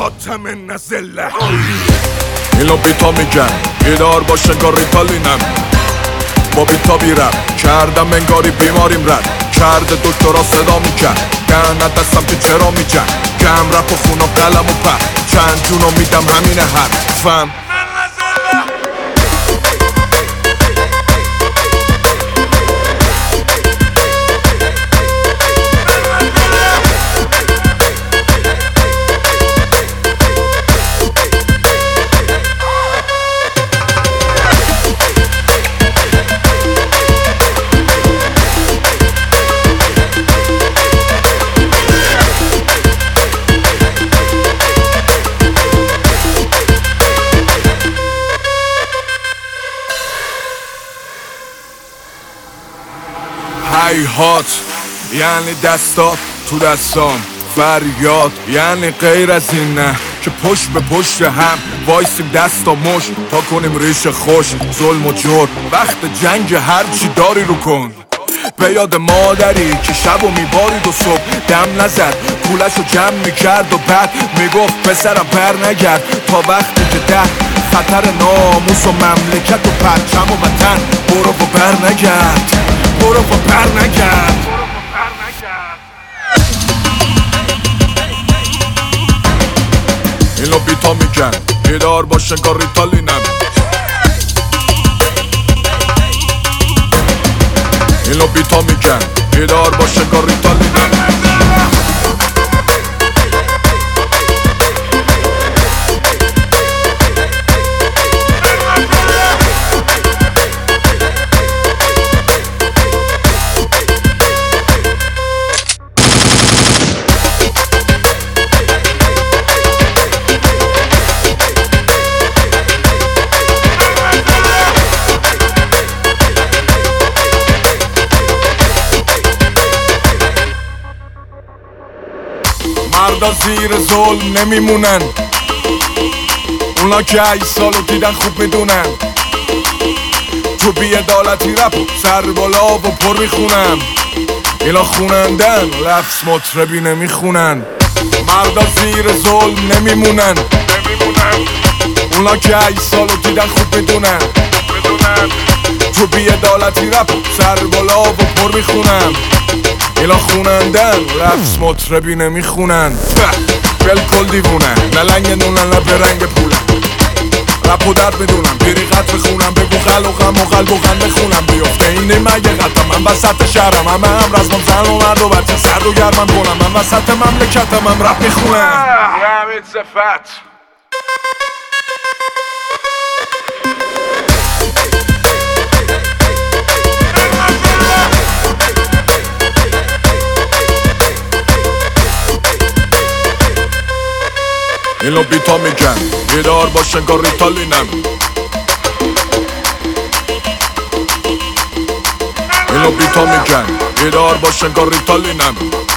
خاتم نزله. اینو بیتا میگن بیدار باش انگار ریتالینم، با بیتا بیرم کردم انگاری بیماریم رد کرده دکترا صدا میکرد گهنه دستم که چرا میجن گم رپ و خون و قلم و پر چند جونو میدم همینه حرفم. هیهات یعنی دستات تو دستام، فریاد یعنی غیر از این نه که پشت به پشت هم وایسیم دست و مش تا کنیم ریش خوش ظلم و جور. وقت جنگ هرچی داری رو کن، به یاد مادری که شب و میبارید و صبح دم نزد پولش رو جمع میکرد و بعد میگفت پسرم پر نگرد تا وقتی که ده خطر ناموس و مملکت و پرچم و وطن برو و بر نگرد، برو و پر نگرد. اینو بیتا میگن بیدار باش انگار ریتالینم، اینو بیتا میگن بیدار باش انگار ریتالینم. مردا زیر ظلم نمیمونن، اونا که 8 سالو دیدن خوب میدونن تو بی‌عدالتی رپ و سر بالا و پر میخونم. اینا خونندن لفظ مطربی نمیخونن. مردا زیر ظلم نمیمونن، اونا که 8 سالو دیدن خوب میدونن تو بی‌عدالتی رپ و سر بالا و پر میخونم. اینا خونندن لفظ مطربی نمیخونن. بلکل دیوونن نه لنگ نونن نه به رنگ پولن. رپ و درد میدونم بریقت بخونم بگو خلوقم و قلب و غم بخونم بیفته اینه مگه قطعم من وسط شهرم همه هم رزمم زن و مرد و بچه سرد و گرمم کنم من وسط مملکتم هم رپ میخونم. حمید صفت اینو بیتا میگن بیدار باش انگار ریتالینم، اینو بیتا میگن بیدار باش انگار ریتالینم.